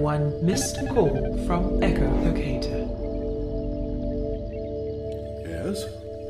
one missed call from Echo Locator. Yes?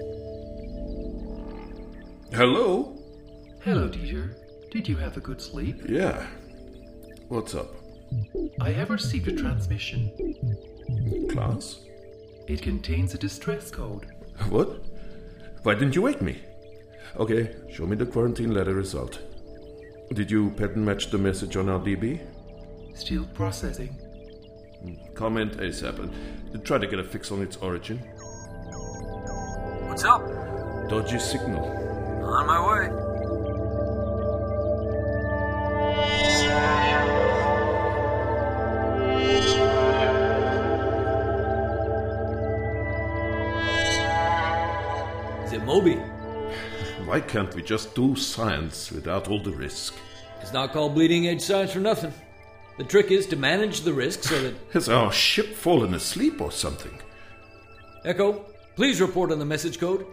Hello? Hello, Dieter. Did you have a good sleep? Yeah. What's up? I have received a transmission. Class? It contains a distress code. What? Why didn't you wake me? Okay, show me the quarantine letter result. Did you pattern match the message on our DB? Still processing. Comment ASAP and try to get a fix on its origin. What's up? Dodgy signal. On my way. Is it Moby? Why can't we just do science without all the risk? It's not called bleeding edge science for nothing. The trick is to manage the risk so that... Has our ship fallen asleep or something? Echo, please report on the message code.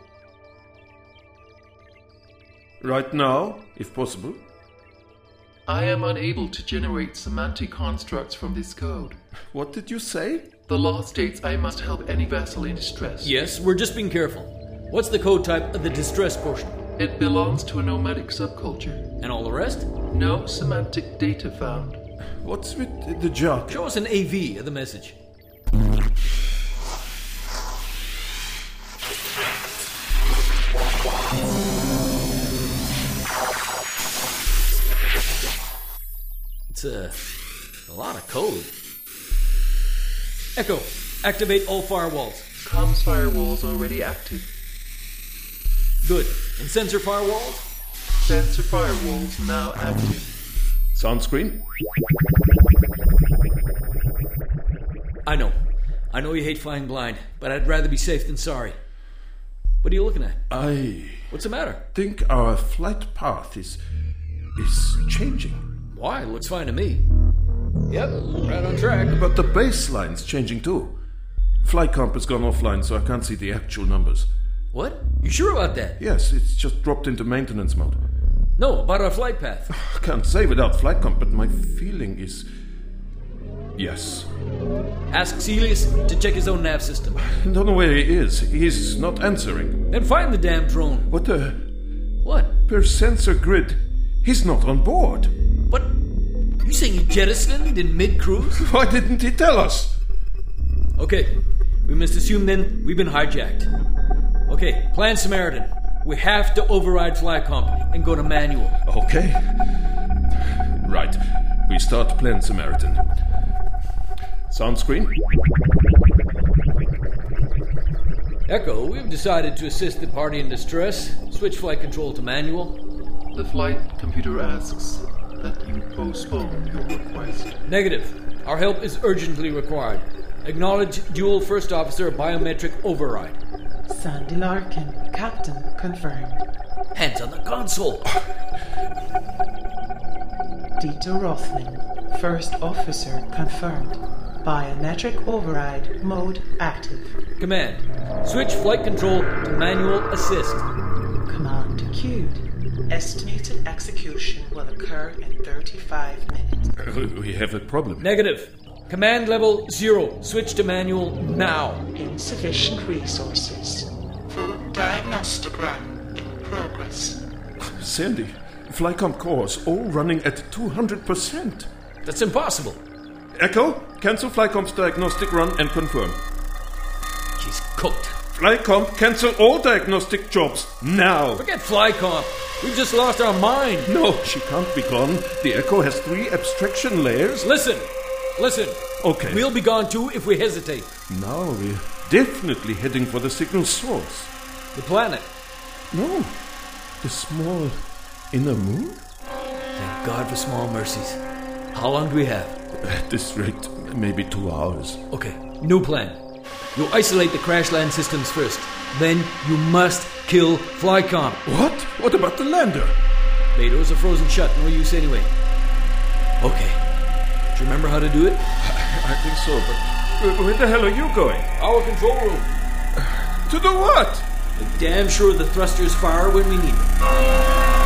Right now, if possible. I am unable to generate semantic constructs from this code. What did you say? The law states I must help any vessel in distress. Yes, we're just being careful. What's the code type of the distress portion? It belongs to a nomadic subculture. And all the rest? No semantic data found. What's with the jug? Show us an AV of the message. It's a lot of code. Echo, activate all firewalls. Comms firewalls already active. Good. And sensor firewalls? Sensor firewalls now active. Sound screen? I know you hate flying blind, but I'd rather be safe than sorry. What are you looking at? What's the matter? Think our flight path is changing. Why? It looks fine to me. Yep, right on track. But the baseline's changing too. FlyComp has gone offline, so I can't see the actual numbers. What? You sure about that? Yes, it's just dropped into maintenance mode. No, about our flight path. I can't say without FlightComp, but my feeling is... yes. Ask Celius to check his own nav system. I don't know where he is. He's not answering. Then find the damn drone. What the... What? Per sensor grid, he's not on board. What? You saying he jettisoned in mid-cruise? Why didn't he tell us? Okay, we must assume then we've been hijacked. Okay, Plan Samaritan. We have to override FlyComp and go to manual. Okay. Right. We start Plan Samaritan. Sound screen? Echo, we've decided to assist the party in distress. Switch flight control to manual. The flight computer asks that you postpone your request. Negative. Our help is urgently required. Acknowledge dual first officer biometric override. Sandy Larkin, Captain, confirmed. Hands on the console. Dieter Rothling, First Officer, confirmed. Biometric override mode active. Command. Switch flight control to manual assist. Command queued. Estimated execution will occur in 35 minutes. We have a problem. Negative. Command level 0. Switch to manual now. Insufficient resources. Full diagnostic run in progress. Sandy, FlyComp cores all running at 200%. That's impossible. Echo, cancel FlyComp's diagnostic run and confirm. She's cooked. FlyComp, cancel all diagnostic jobs now. Forget FlyComp. We've just lost our mind. No, she can't be gone. The Echo has 3 abstraction layers. Listen. Okay. We'll be gone too if we hesitate. Now we're definitely heading for the signal source. The planet. No, the small inner moon? Thank God for small mercies. How long do we have? At this rate, maybe 2 hours. Okay, new plan. You isolate the crash land systems first. Then you must kill FlyComp. What? What about the lander? Betos are frozen shut. No use anyway. Okay. Do you remember how to do it? I think so, but where the hell are you going? Our control room. To do what? Make damn sure the thrusters fire when we need them.